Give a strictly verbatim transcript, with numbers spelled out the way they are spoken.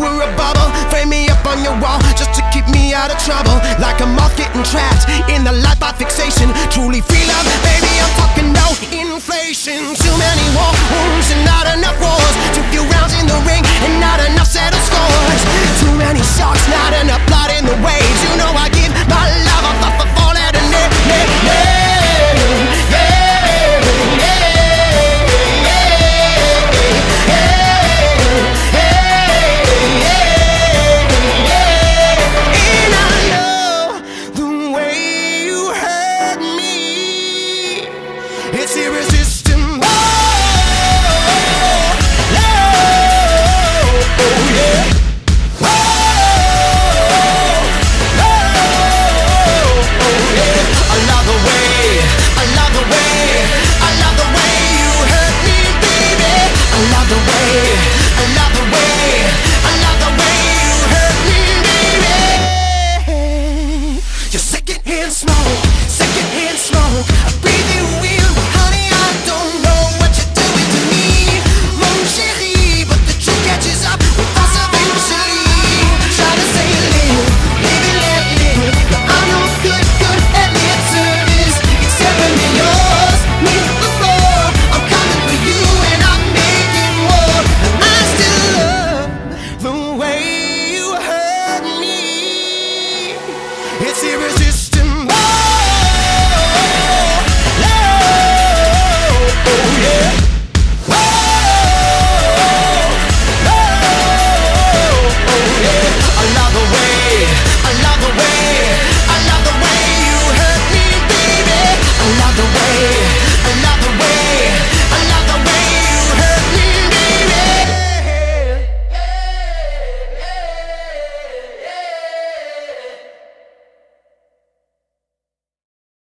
were a bubble, frame me up on your wall just to keep me out of trouble. Like a moth getting trapped in the light by fixation. Truly free love, baby, I'm talking no inflation. To